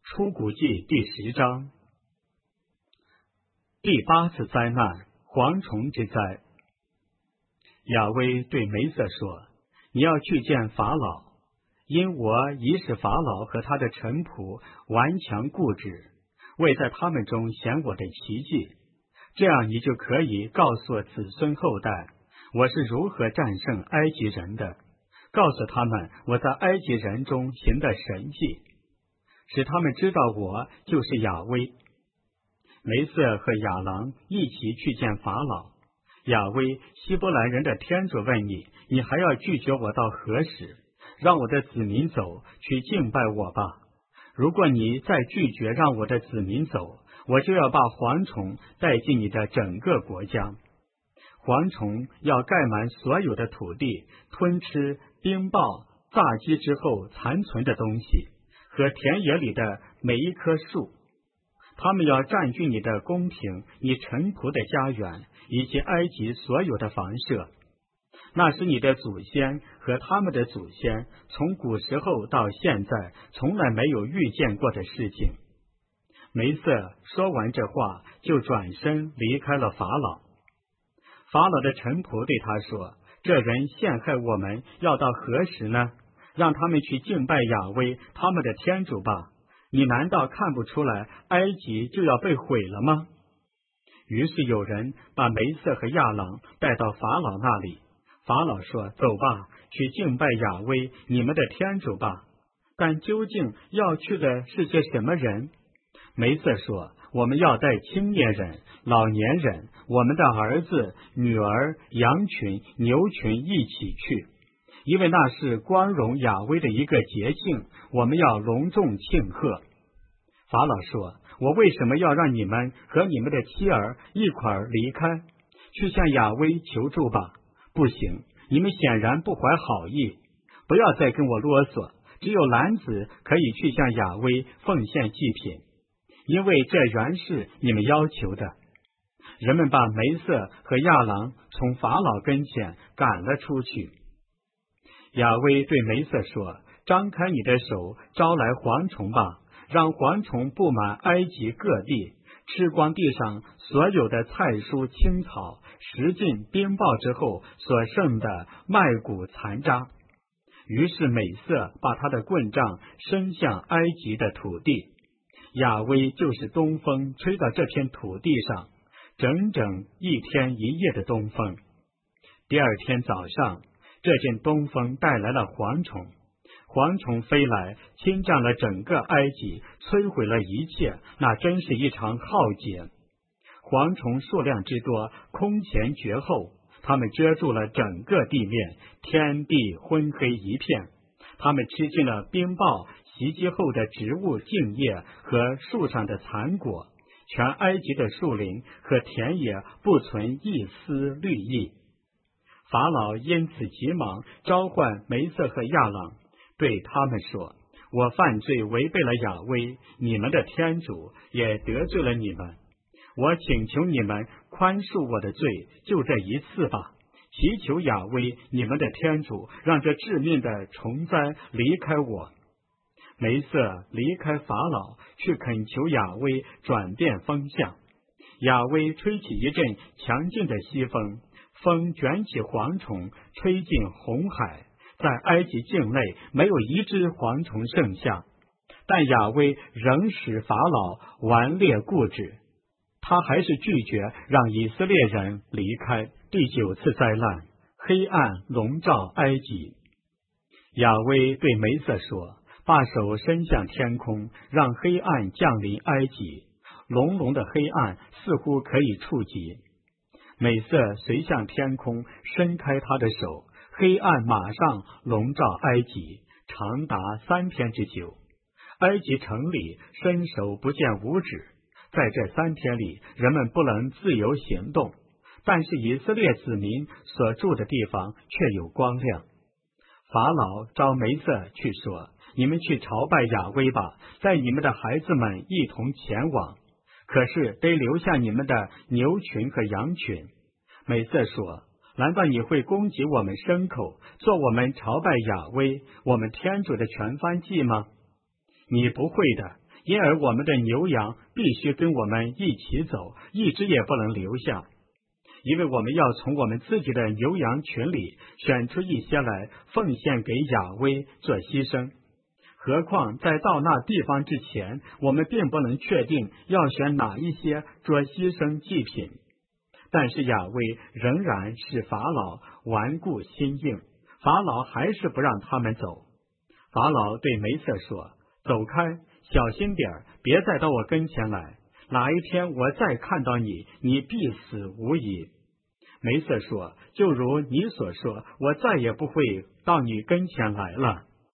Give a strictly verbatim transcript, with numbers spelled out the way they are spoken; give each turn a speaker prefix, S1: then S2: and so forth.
S1: 出谷记第十章。第八次灾难，蝗虫之灾。亚威对梅瑟说：你要去见法老，因我已使法老和他的臣仆顽强固执，为在他们中显我的奇迹。这样你就可以告诉我子孙后代，我是如何战胜埃及人的，告诉他们我在埃及人中行的神迹，使他们知道我就是亚威。梅瑟和亚郎一起去见法老。亚威，希伯来人的天主问你，你还要拒绝我到何时？让我的子民走，去敬拜我吧。如果你再拒绝让我的子民走，我就要把蝗虫带进你的整个国家。蝗虫要盖满所有的土地，吞吃冰雹、炸鸡之后残存的东西和田野里的每一棵树。他们要占据你的宫廷，你臣仆的家园，以及埃及所有的房舍。那是你的祖先和他们的祖先从古时候到现在从来没有遇见过的事情。梅瑟说完这话，就转身离开了法老。法老的臣仆对他说：这人陷害我们要到何时呢？让他们去敬拜亚威他们的天主吧。你难道看不出来埃及就要被毁了吗？于是有人把梅瑟和亚郎带到法老那里。法老说：走吧，去敬拜亚威你们的天主吧。但究竟要去的是些什么人？梅瑟说：我们要带青年人、老年人，我们的儿子、女儿、羊群、牛群一起去，因为那是光荣亚威的一个节庆，我们要隆重庆贺。法老说：我为什么要让你们和你们的妻儿一块儿离开，去向亚威求助吧？不行，你们显然不怀好意，不要再跟我啰嗦。只有男子可以去向亚威奉献祭品，因为这原是你们要求的。人们把梅瑟和亚郎从法老跟前赶了出去。亚威对梅瑟说：张开你的手，招来蝗虫吧，让蝗虫布满埃及各地，吃光地上所有的菜蔬青草，食尽冰雹之后所剩的麦谷残渣。于是美瑟把他的棍杖伸向埃及的土地，亚威就是东风吹到这片土地上，整整一天一夜的东风。第二天早上，这阵东风带来了蝗虫，蝗虫飞来，侵占了整个埃及，摧毁了一切，那真是一场浩劫。蝗虫数量之多，空前绝后，它们遮住了整个地面，天地昏黑一片。它们吃尽了冰雹袭击后的植物茎叶和树上的残果，全埃及的树林和田野不存一丝绿意。法老因此急忙召唤梅瑟和亚郎，对他们说：我犯罪违背了亚威你们的天主，也得罪了你们。我请求你们宽恕我的罪，就这一次吧。祈求亚威你们的天主，让这致命的虫灾离开我。梅瑟离开法老，去恳求亚威转变风向。亚威吹起一阵强劲的西风，风卷起蝗虫，吹进红海，在埃及境内没有一只蝗虫剩下。但亚威仍使法老顽劣固执，他还是拒绝让以色列人离开。第九次灾难，黑暗笼罩埃及。亚威对梅瑟说：把手伸向天空，让黑暗降临埃及，隆隆的黑暗似乎可以触及。梅瑟随向天空伸开他的手，黑暗马上笼罩埃及，长达三天之久。埃及城里伸手不见五指，在这三天里，人们不能自由行动，但是以色列子民所住的地方却有光亮。法老召梅瑟去说：你们去朝拜亚威吧，带你们的孩子们一同前往，可是得留下你们的牛群和羊群。梅瑟说：难道你会攻击我们牲口，做我们朝拜亚威我们天主的全燔祭吗？你不会的， 因而我们的牛羊必须跟我们一起走，一只也不能留下，因为我们要从我们自己的牛羊群里选出一些来奉献给亚威做牺牲。何况在到那地方之前，我们并不能确定要选哪一些做牺牲祭品。但是亚威仍然是法老顽固心硬，法老还是不让他们走。法老对梅瑟说：走开，小心点儿，别再到我跟前来，哪一天我再看到你，你必死无疑。梅瑟说：就如你所说，我再也不会到你跟前来了。